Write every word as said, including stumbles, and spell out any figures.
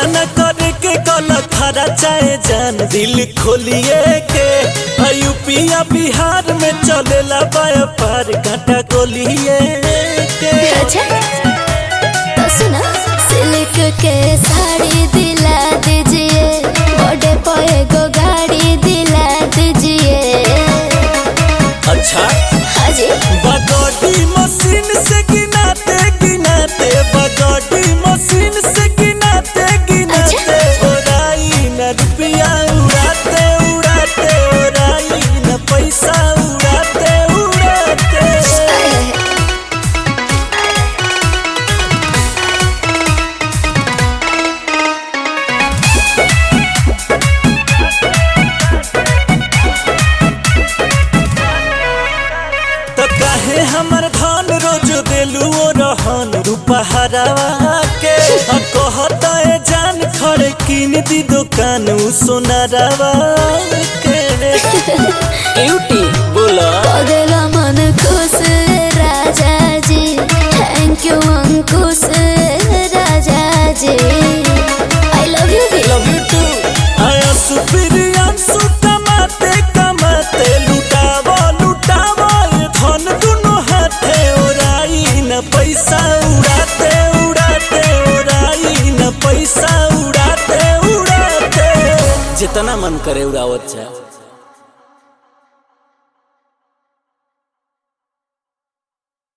न करे के गलत खरा चाहे जान दिल खोलिए के यूपिया बिहार में चलेला व्यापार कांटा गोलिए के। अच्छा तो सुना, सिल्क के साड़ी दिला दीजिए, बड़े पे गो गाड़ी दिला दीजिए। अच्छा हाँ जी, बगोटी मशीन से गिनाते गिनाते बगोटी मशीन से गिनाते गिनाते ओराई न रुपया उड़ाते उड़ाते ओराई न पैसा उड़ाते उड़ाते। तो काहे हमर धन रोज देलू रहन रूपहरावा के कहता है जान खड़े किन दी दुकान उ सोनारावा के। ब्यूटी बोला पगला मन खुश राजा जी, thank you Ankush Raja ji, I love you भी। Love you too. आया सुप्रियन सु कमाते कमाते लुटावा लुटावा ये धन दोनों हाथे ओराई न पैसा उड़ाते उड़ाते ओराई न पैसा उड़ाते उड़ाते। जितना मन करे उड़ावत जा।